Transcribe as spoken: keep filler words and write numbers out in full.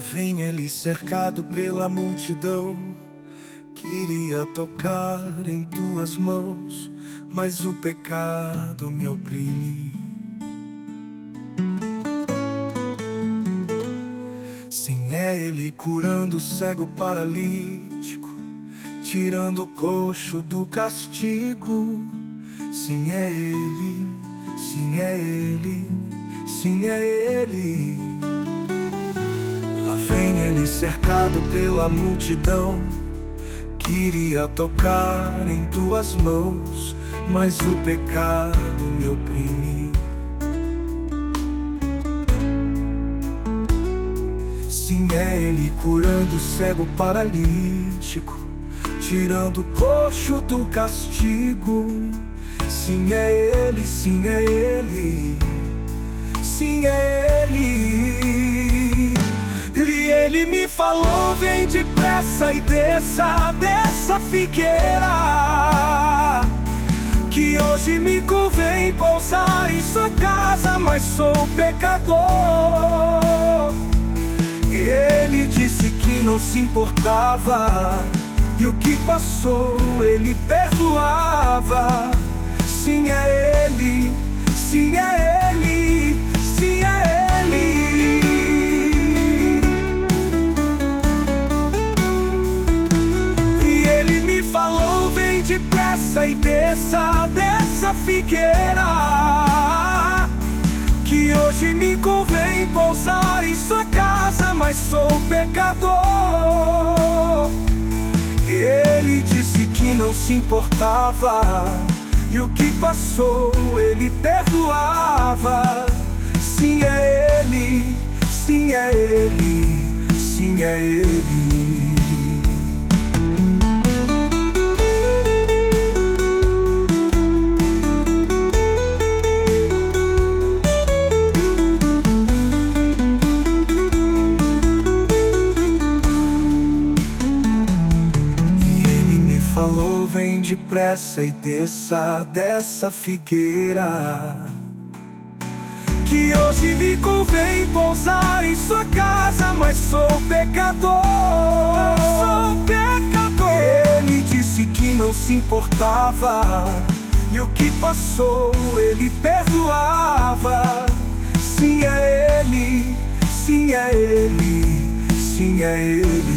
vem ele cercado pela multidão. Queria tocar em tuas mãos, mas o pecado me oprime. Sim, é ele curando o cego paralítico, tirando o coxo do castigo. Sim, é ele, sim, é ele, sim, é ele. Lá vem ele cercado pela multidão. Queria tocar em tuas mãos, mas o pecado me oprime. Sim, é ele curando o cego paralítico, tirando o coxo do castigo. Sim, é ele, sim, é ele, sim, é ele. E ele me falou: vem depressa e desça dessa figueira, que hoje me convém pousar em sua casa, mas sou pecador. E ele disse que não se importava, e o que passou ele perdoava. Sim, é ele, sim, é ele, sim, é ele. E ele me falou: vem depressa e desça dessa figueira, que hoje me convém pousar em sua casa, mas sou pecador. E ele disse que não se importava, e o que passou ele perdoava. Sim, é ele, sim, é ele, sim, é ele. Falou: vem depressa e desça dessa figueira, que hoje me convém pousar em sua casa, mas sou pecador. Sou pecador. Ele disse que não se importava, e o que passou ele perdoava. Sim, é ele, sim, é ele, sim, é ele.